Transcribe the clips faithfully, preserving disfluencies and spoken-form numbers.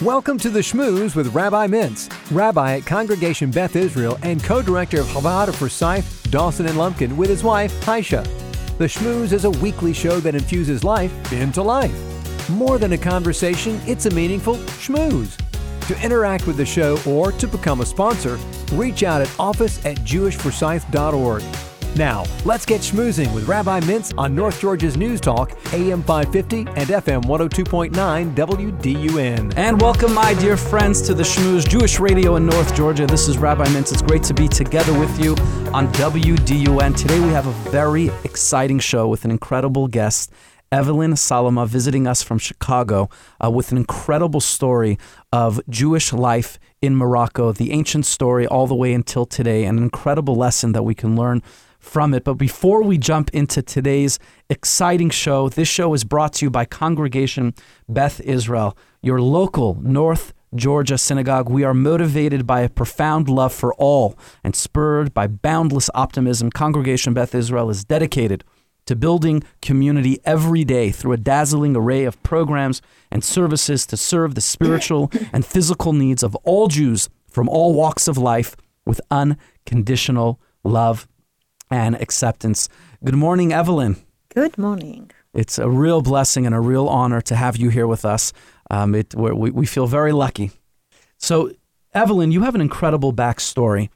Welcome to the Schmooze with Rabbi Mintz, rabbi at Congregation Beth Israel and co-director of Chabad Forsyth, Dawson and Lumpkin with his wife, Haisha. The Schmooze is a weekly show that infuses life into life. More than a conversation, it's a meaningful schmooze. To interact with the show or to become a sponsor, reach out at office at jewish forsyth dot org. Now, let's get schmoozing with Rabbi Mintz on North Georgia's News Talk, A M five fifty and F M one oh two point nine W D U N. And welcome, my dear friends, to the Schmooze, Jewish radio in North Georgia. This is Rabbi Mintz. It's great to be together with you on W D U N. Today we have a very exciting show with an incredible guest, Evelyn Salama, visiting us from Chicago uh, with an incredible story of Jewish life in Morocco, the ancient story all the way until today, and an incredible lesson that we can learn from it. But before we jump into today's exciting show, this show is brought to you by Congregation Beth Israel, your local North Georgia synagogue. We are motivated by a profound love for all and spurred by boundless optimism. Congregation Beth Israel is dedicated to building community every day through a dazzling array of programs and services to serve the spiritual and physical needs of all Jews from all walks of life with unconditional love and acceptance. Good morning, Evelyn. Good morning. It's a real blessing and a real honor to have you here with us. Um, it, we, we feel very lucky. So, Evelyn, you have an incredible backstory,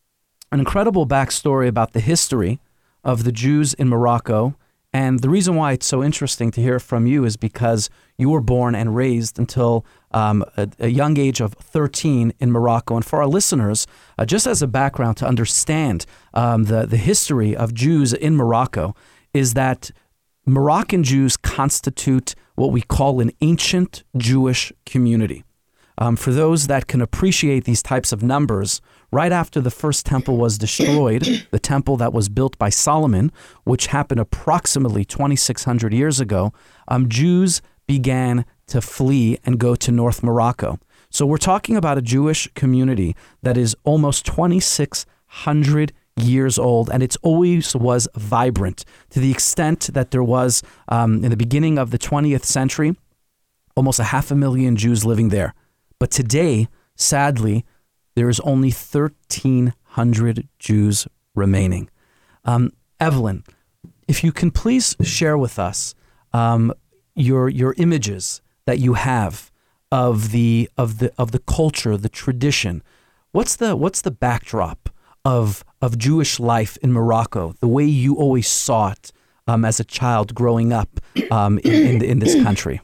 an incredible backstory about the history of the Jews in Morocco. And the reason why it's so interesting to hear from you is because you were born and raised until um, a, a young age of thirteen in Morocco. And for our listeners, uh, just as a background to understand um, the, the history of Jews in Morocco, is that Moroccan Jews constitute what we call an ancient Jewish community. Um, for those that can appreciate these types of numbers, right after the first temple was destroyed, the temple that was built by Solomon, which happened approximately twenty-six hundred years ago, um, Jews began to flee and go to North Morocco. So we're talking about a Jewish community that is almost twenty-six hundred years old, and it always was vibrant to the extent that there was, um, in the beginning of the twentieth century, almost a half a million Jews living there. But today, sadly, there is only thirteen hundred Jews remaining. Um, Evelyn, if you can please share with us um, your your images that you have of the of the of the culture, the tradition. What's the what's the backdrop of of Jewish life in Morocco? The way you always saw it um, as a child growing up um, in in, in this country.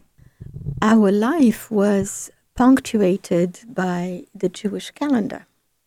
Our life was punctuated by the Jewish calendar.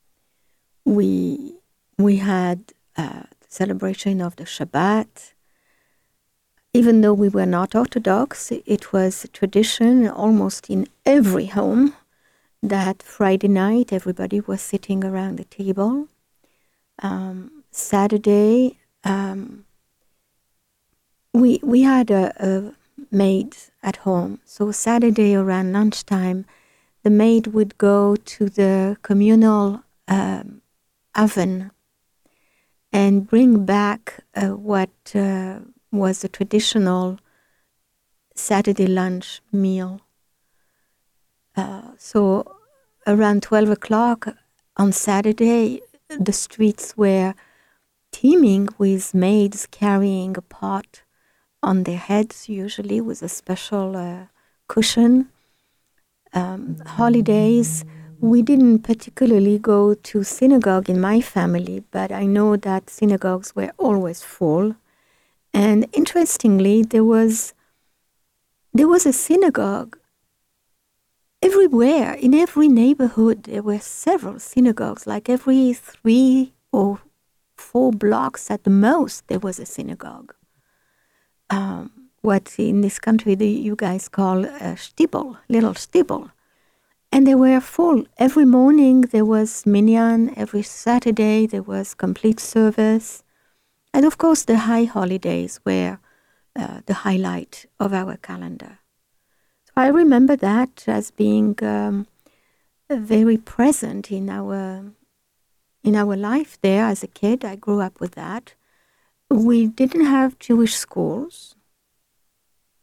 We we had a celebration of the Shabbat. Even though we were not Orthodox, it was a tradition almost in every home that Friday night everybody was sitting around the table. Um, Saturday, um, we we had a, a maid at home. So Saturday around lunchtime, the maid would go to the communal um, oven and bring back uh, what uh, was a traditional Saturday lunch meal. Uh, so around twelve o'clock on Saturday, the streets were teeming with maids carrying a pot on their heads, usually with a special uh, cushion. Um, holidays, we didn't particularly go to synagogue in my family, but I know that synagogues were always full. And interestingly, there was there was a synagogue everywhere. In every neighborhood, there were several synagogues. Like every three or four blocks at the most, there was a synagogue. Um, what in this country the, you guys call a shtibel, little shtibel. And they were full. Every morning there was minyan. Every Saturday there was complete service. And of course the high holidays were uh, the highlight of our calendar. So I remember that as being um, very present in our in our life there as a kid. I grew up with that. We didn't have Jewish schools.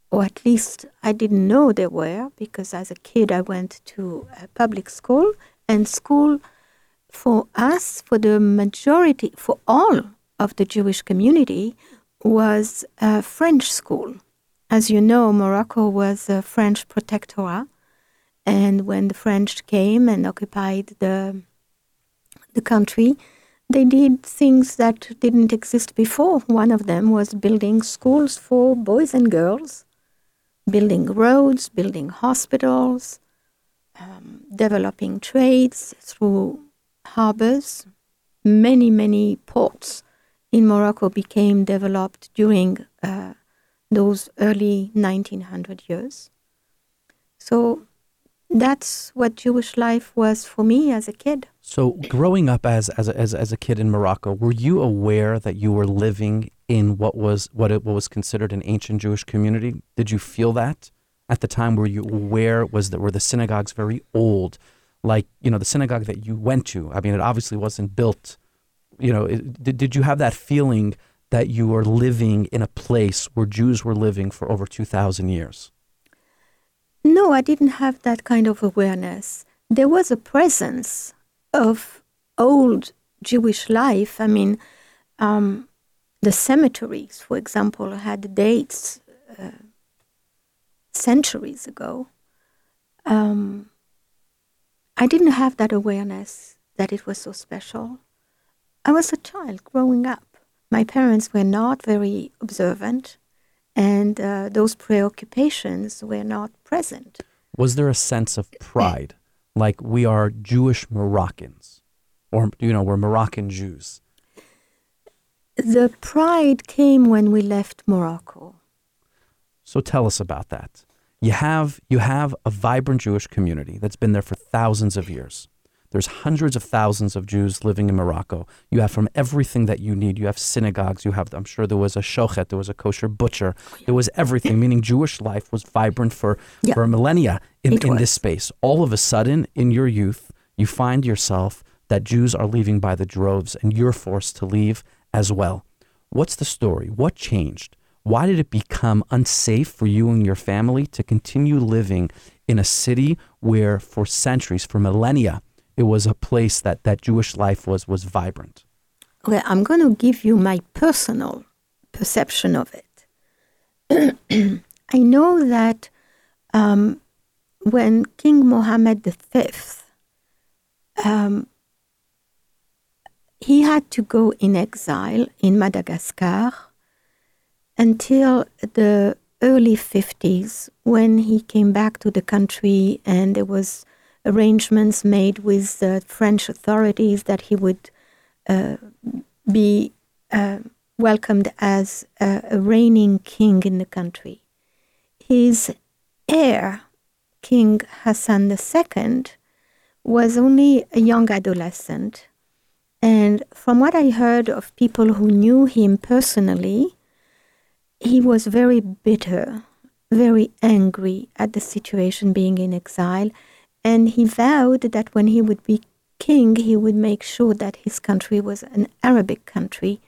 or at least I didn't know there were, because as a kid I went to a public school, and school for us, for the majority, for all of the Jewish community, was a French school. As you know, Morocco was a French protectorate, and when the French came and occupied the the country, they did things that didn't exist before. One of them was building schools for boys and girls, building roads, building hospitals, um, developing trades through harbors. Many, many ports in Morocco became developed during uh, those early nineteen hundred years. So that's what Jewish life was for me as a kid. So growing up as as a, as, as a kid in Morocco, were you aware that you were living in what was what it what was considered an ancient Jewish community? Did you feel that at the time? Were you aware? Was that were the synagogues very old? Like, you know, the synagogue that you went to, I mean, it obviously wasn't built, you know, it, did, did you have that feeling that you were living in a place where Jews were living for over two thousand years? No, I didn't have that kind of awareness. There was a presence of old Jewish life. I mean, um, the cemeteries, for example, had dates uh, centuries ago. Um, I didn't have that awareness that it was so special. I was a child growing up. My parents were not very observant, and uh, those preoccupations were not present. Was there a sense of pride, like we are Jewish Moroccans, or, you know, we're Moroccan Jews? The pride came when we left Morocco. So tell us about that. You have you have a vibrant Jewish community that's been there for thousands of years. There's hundreds of thousands of Jews living in Morocco. You have from everything that you need. You have synagogues. You have, I'm sure there was a shochet, there was a kosher butcher. Oh, yeah. There was everything, meaning Jewish life was vibrant for, yeah. for millennia in, in this space. All of a sudden, in your youth, you find yourself that Jews are leaving by the droves, and you're forced to leave as well. What's the story? What changed? Why did it become unsafe for you and your family to continue living in a city where for centuries, for millennia, it was a place that, that Jewish life was, was vibrant? Well, I'm going to give you my personal perception of it. I know that um, when King Mohammed the Fifth, um, he had to go in exile in Madagascar until the early fifties, when he came back to the country and there was arrangements made with the French authorities that he would uh, be uh, welcomed as a, a reigning king in the country. His heir, King Hassan the Second, was only a young adolescent. And from what I heard of people who knew him personally, he was very bitter, very angry at the situation being in exile. And he vowed that when he would be king, he would make sure that his country was an Arabic country,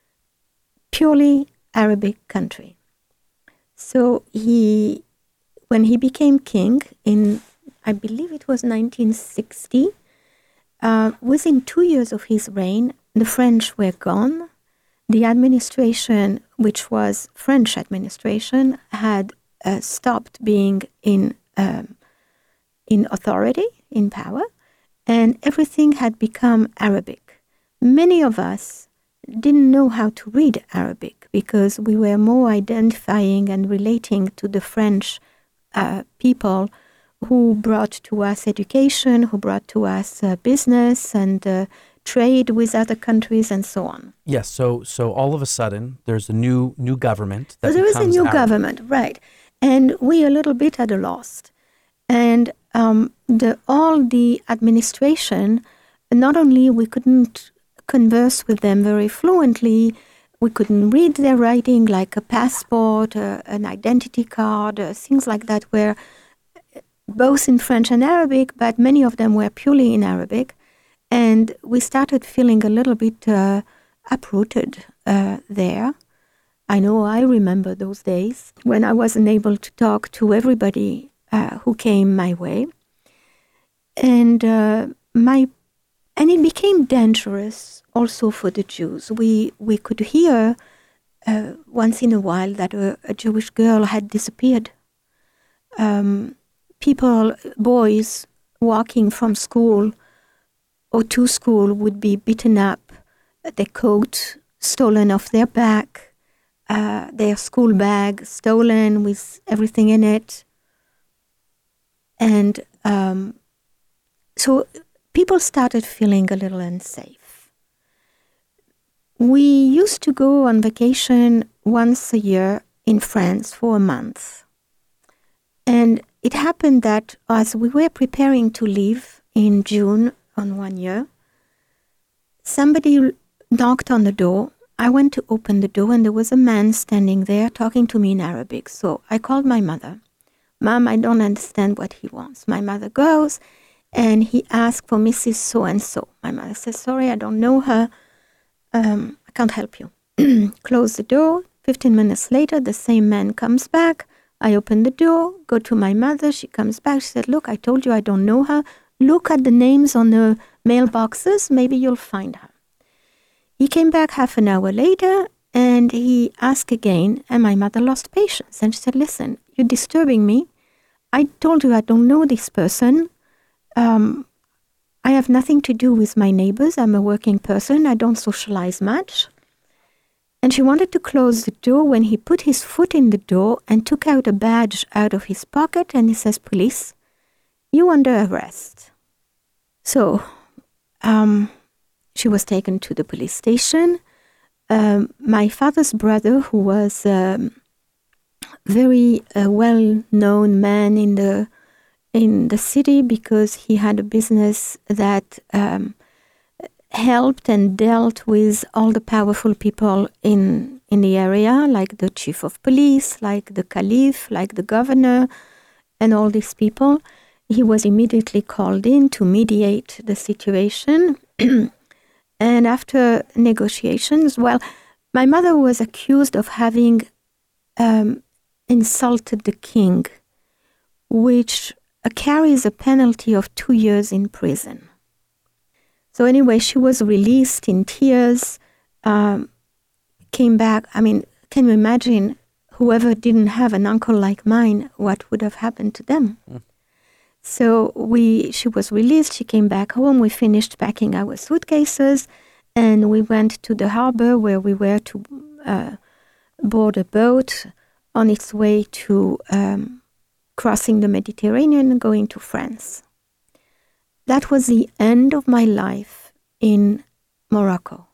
purely Arabic country. So he, when he became king in, I believe it was nineteen sixty, uh, within two years of his reign, the French were gone. The administration, which was French administration, had uh, stopped being in um, in authority, in power, and everything had become Arabic. Many of us didn't know how to read Arabic because we were more identifying and relating to the French uh, people who brought to us education, who brought to us uh, business and uh, trade with other countries and so on. Yes, so so all of a sudden there's a new new government that so there is a new Arabic. government, right? And we a little bit at a loss. And um, the all the administration, not only we couldn't converse with them very fluently, we couldn't read their writing, like a passport, uh, an identity card, uh, things like that, were both in French and Arabic, but many of them were purely in Arabic. And we started feeling a little bit uh, uprooted uh, there. I know I remember those days when I wasn't able to talk to everybody uh, who came my way. And uh, my and it became dangerous also for the Jews. We we could hear uh, once in a while that a, a Jewish girl had disappeared. Um, people, boys walking from school or to school would be beaten up, their coat stolen off their back, uh, their school bag stolen with everything in it. And um, so people started feeling a little unsafe. We used to go on vacation once a year in France for a month. And it happened that as we were preparing to leave in June on one year, somebody knocked on the door. I went to open the door and there was a man standing there talking to me in Arabic. So I called my mother. Mom, I don't understand what he wants. My mother goes and he asked for Missus So-and-so. My mother says, sorry, I don't know her. Um, I can't help you. Close the door. Fifteen minutes later, the same man comes back. I open the door, go to my mother. She comes back. She said, look, I told you I don't know her. Look at the names on the mailboxes. Maybe you'll find her. He came back half an hour later and he asked again, and my mother lost patience. And she said, listen, you're disturbing me. I told you I don't know this person. Um, I have nothing to do with my neighbors. I'm a working person. I don't socialize much. And she wanted to close the door when he put his foot in the door and took out a badge out of his pocket and he says, police, you under arrest. So um, she was taken to the police station. Um, my father's brother, who was a um, very uh, well-known man in the in the city because he had a business that um, helped and dealt with all the powerful people in in the area, like the chief of police, like the caliph, like the governor, and all these people. He was immediately called in to mediate the situation. And after negotiations, well, my mother was accused of having um, insulted the king, which uh, carries a penalty of two years in prison. So anyway, she was released in tears, um, came back. I mean, can you imagine whoever didn't have an uncle like mine, what would have happened to them? Mm. So we, she was released, she came back home, we finished packing our suitcases, and we went to the harbor where we were to uh, board a boat on its way to um, crossing the Mediterranean and going to France. That was the end of my life in Morocco.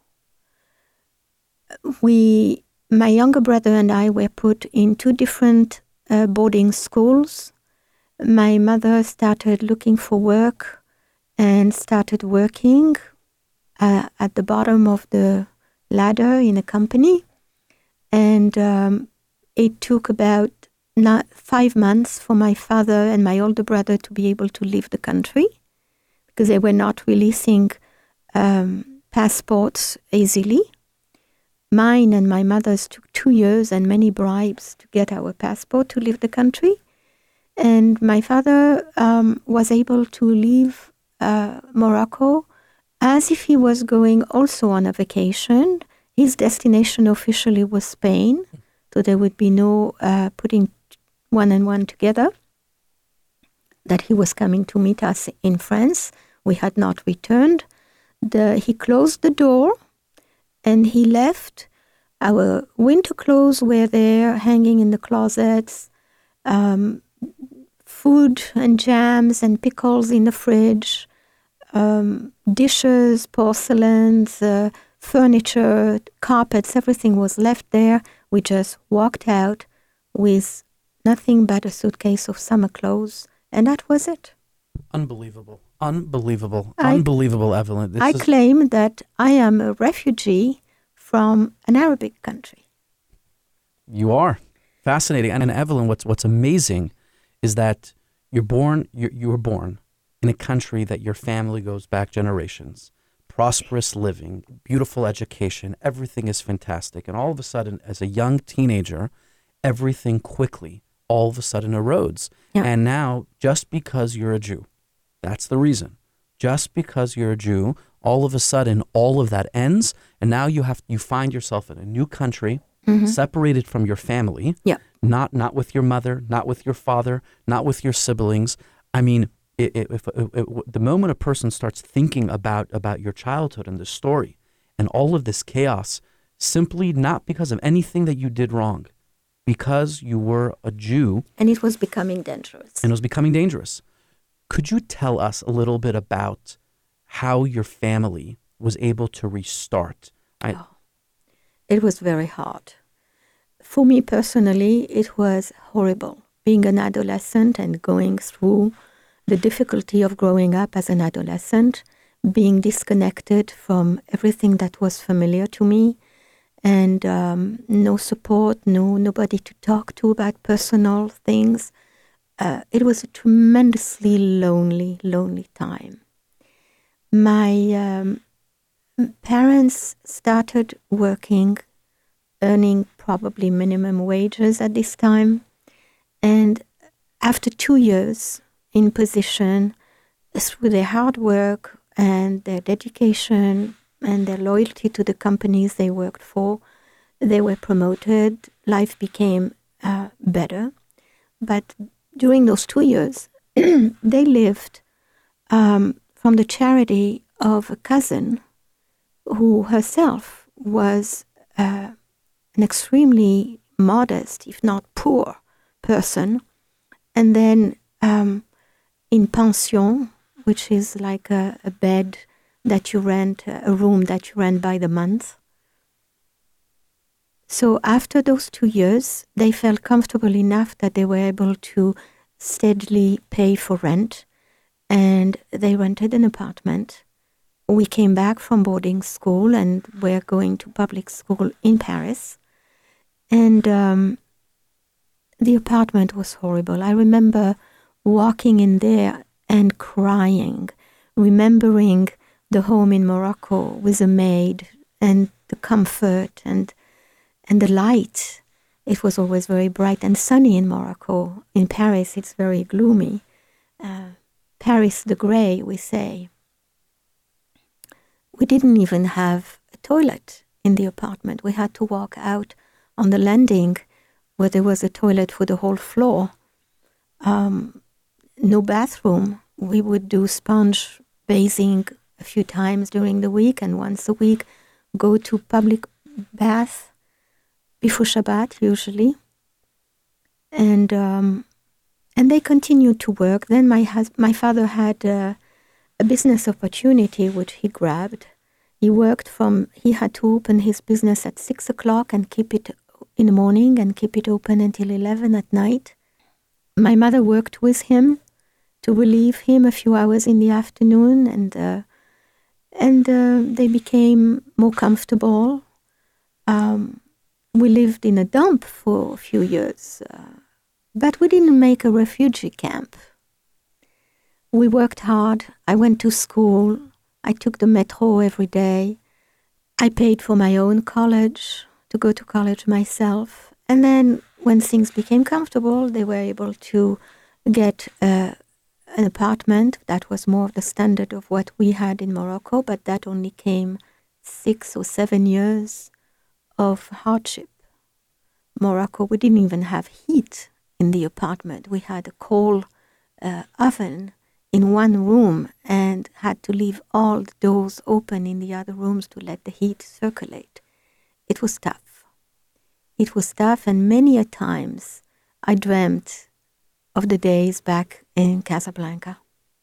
We, my younger brother and I were put in two different uh, boarding schools. My mother started looking for work and started working uh, at the bottom of the ladder in a company. And um, it took about not five months for my father and my older brother to be able to leave the country because they were not releasing um, passports easily. Mine and my mother's took two years and many bribes to get our passport to leave the country. And my father um, was able to leave uh, Morocco as if he was going also on a vacation. His destination officially was Spain, so there would be no uh, putting one and one together, that he was coming to meet us in France. We had not returned. The, he closed the door and he left. Our winter clothes were there, hanging in the closets. Um, food and jams and pickles in the fridge, um, dishes, porcelains, uh, furniture, carpets, everything was left there. We just walked out with nothing but a suitcase of summer clothes, and that was it. Unbelievable. Unbelievable. I, Unbelievable, Evelyn. This I is... claim that I am a refugee from an Arabic country. You are. Fascinating. And, and Evelyn, what's what's amazing is that you're born, you're, you were born in a country that your family goes back generations, prosperous living, beautiful education, everything is fantastic. And all of a sudden, as a young teenager, everything quickly, all of a sudden erodes. Yeah. And now, just because you're a Jew, that's the reason. Just because you're a Jew, all of a sudden, all of that ends. And now you have you find yourself in a new country, mm-hmm. separated from your family, yeah. not not with your mother, not with your father, not with your siblings. I mean, it, it, if, it, it, the moment a person starts thinking about, about your childhood and the story and all of this chaos, simply not because of anything that you did wrong, because you were a Jew. And it was becoming dangerous. And it was becoming dangerous. Could you tell us a little bit about how your family was able to restart? I, oh, it was very hard. For me personally, it was horrible. Being an adolescent and going through the difficulty of growing up as an adolescent, being disconnected from everything that was familiar to me, and um, no support, no nobody to talk to about personal things. Uh, it was a tremendously lonely, lonely time. My um, parents started working, earning probably minimum wages at this time, and after two years in position, through their hard work and their dedication and their loyalty to the companies they worked for, they were promoted. Life became uh, better. But during those two years, they lived um, from the charity of a cousin who herself was uh, an extremely modest, if not poor, person. And then um, in pension, which is like a, a bed that you rent, a room that you rent by the month. So after those two years, they felt comfortable enough that they were able to steadily pay for rent, and they rented an apartment. We came back from boarding school and were going to public school in Paris. And um, the apartment was horrible. I remember walking in there and crying, remembering the home in Morocco with a maid and the comfort and and the light. It was always very bright and sunny in Morocco. In Paris, it's very gloomy. Uh, Paris the grey, we say. We didn't even have a toilet in the apartment. We had to walk out on the landing where there was a toilet for the whole floor. Um, no bathroom. We would do sponge bathing a few times during the week, and once a week go to public bath before Shabbat usually. And um, and they continued to work. Then my hus- my father had uh, a business opportunity which he grabbed. He worked from, he had to open his business at six o'clock and keep it in the morning and keep it open until eleven at night. My mother worked with him to relieve him a few hours in the afternoon, and uh, and uh, they became more comfortable. Um, we lived in a dump for a few years, uh, but we didn't make a refugee camp. We worked hard. I went to school. I took the metro every day. I paid for my own college, to go to college myself. And then when things became comfortable, they were able to get uh, an apartment that was more of the standard of what we had in Morocco, but that only came six or seven years of hardship. Morocco, we didn't even have heat in the apartment. We had a coal uh, oven in one room and had to leave all the doors open in the other rooms to let the heat circulate. It was tough. It was tough, and many a times I dreamt of the days back in Casablanca.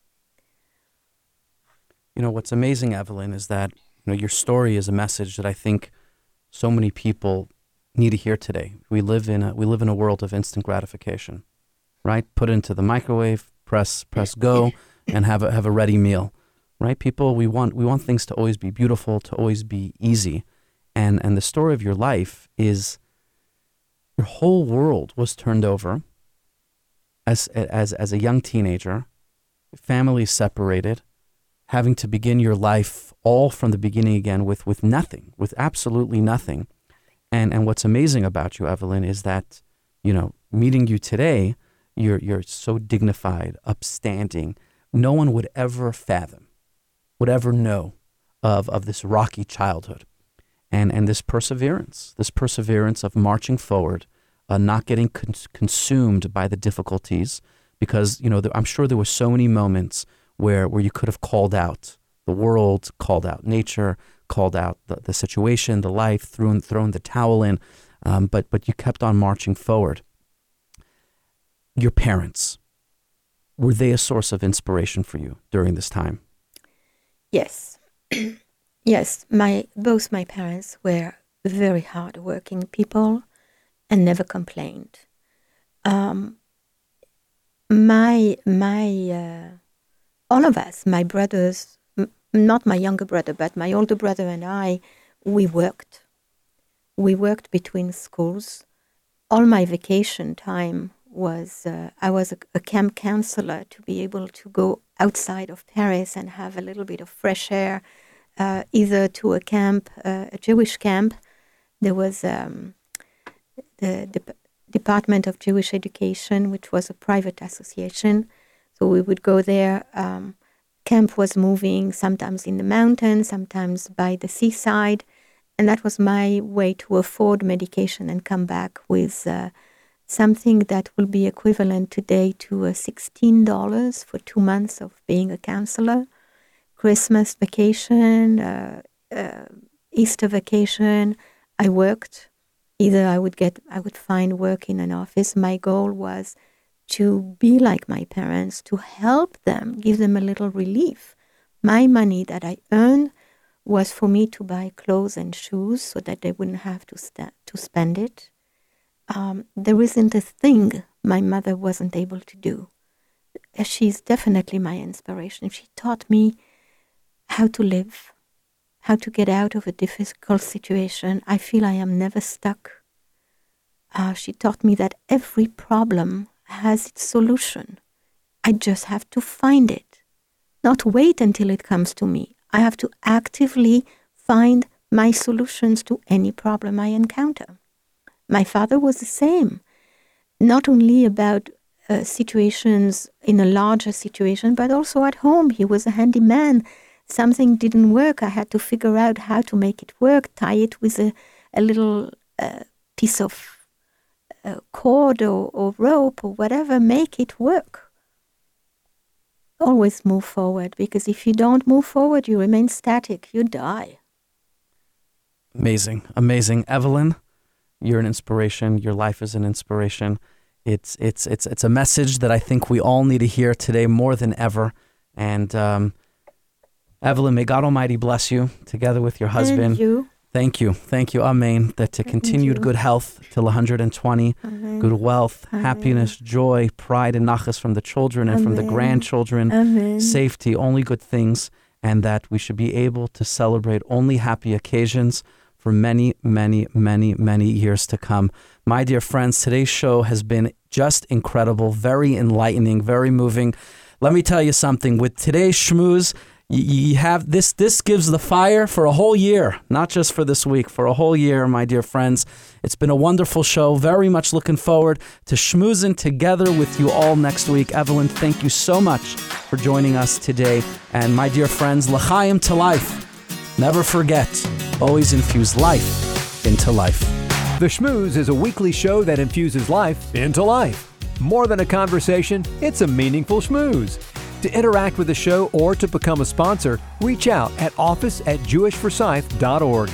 You know, what's amazing, Evelyn, is that, you know, your story is a message that I think so many people need to hear today. We live in a we live in a world of instant gratification, right? Put it into the microwave, press press go, and have a have a ready meal, right? People, we want we want things to always be beautiful, to always be easy, and and the story of your life is your whole world was turned over as as as a young teenager, family separated, having to begin your life all from the beginning again with, with nothing, with absolutely nothing. And and what's amazing about you, Evelyn, is that, you know, meeting you today, you're you're so dignified, upstanding. No one would ever fathom, would ever know of of this rocky childhood, and and this perseverance, this perseverance of marching forward, uh, not getting con- consumed by the difficulties, because, you know, there, I'm sure there were so many moments where where you could have called out the world, called out nature, called out the, the situation, the life, thrown thrown the towel in, um, but but you kept on marching forward. Your parents, were they a source of inspiration for you during this time? Yes. Yes, my both my parents were very hard-working people and never complained. Um, my my uh, all of us, my brothers, m- not my younger brother, but my older brother and I, we worked. We worked between schools. All my vacation time was uh, I was a, a camp counselor to be able to go outside of Paris and have a little bit of fresh air, uh, either to a camp, uh, a Jewish camp. There was um, the, the Department of Jewish Education, which was a private association. So we would go there. Um, camp was moving sometimes in the mountains, sometimes by the seaside. And that was my way to afford medication and come back with uh, something that will be equivalent today to uh, sixteen dollars for two months of being a counselor. Christmas vacation, uh, uh, Easter vacation, I worked. Either I would get, I would find work in an office. My goal was to be like my parents, to help them, give them a little relief. My money that I earned was for me to buy clothes and shoes so that they wouldn't have to sta- to spend it. Um, there isn't a thing my mother wasn't able to do. She's definitely my inspiration. She taught me how to live, how to get out of a difficult situation. I feel I am never stuck. Uh, she taught me that every problem has its solution. I just have to find it, not wait until it comes to me. I have to actively find my solutions to any problem I encounter. My father was the same, not only about uh, situations in a larger situation, but also at home. He was a handyman. Something didn't work. I had to figure out how to make it work, tie it with a, a little uh, piece of uh, cord or, or rope or whatever, make it work. Always move forward, because if you don't move forward, you remain static, you die. Amazing, amazing. Evelyn, you're an inspiration. Your life is an inspiration. It's it's it's it's a message that I think we all need to hear today more than ever. And um, Evelyn, may God Almighty bless you together with your husband. And you. Thank you. Thank you. Amen. That to continued good health till one hundred twenty, Amen. Good wealth, Amen. Happiness, joy, pride, and nachas from the children and Amen. From the grandchildren, Amen. Safety, only good things, and that we should be able to celebrate only happy occasions for many, many, many, many years to come. My dear friends, today's show has been just incredible, very enlightening, very moving. Let me tell you something. With today's shmooze, you have this, this gives the fire for a whole year, not just for this week, for a whole year, my dear friends. It's been a wonderful show. Very much looking forward to schmoozing together with you all next week. Evelyn, thank you so much for joining us today. And my dear friends, l'chaim to life. Never forget, always infuse life into life. The Schmooze is a weekly show that infuses life into life. More than a conversation, it's a meaningful schmooze. To interact with the show or to become a sponsor, reach out at office at jewish forsyth dot org.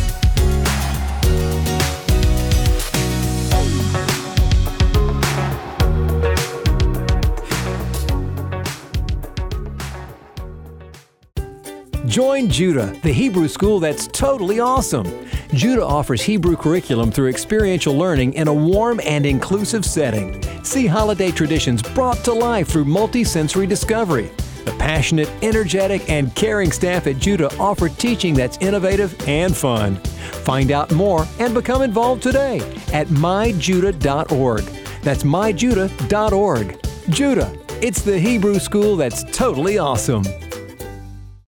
Join Judah, the Hebrew school that's totally awesome. Judah offers Hebrew curriculum through experiential learning in a warm and inclusive setting. See holiday traditions brought to life through multi-sensory discovery. The passionate, energetic, and caring staff at Judah offer teaching that's innovative and fun. Find out more and become involved today at my judah dot org. That's my judah dot org. Judah, it's the Hebrew school that's totally awesome.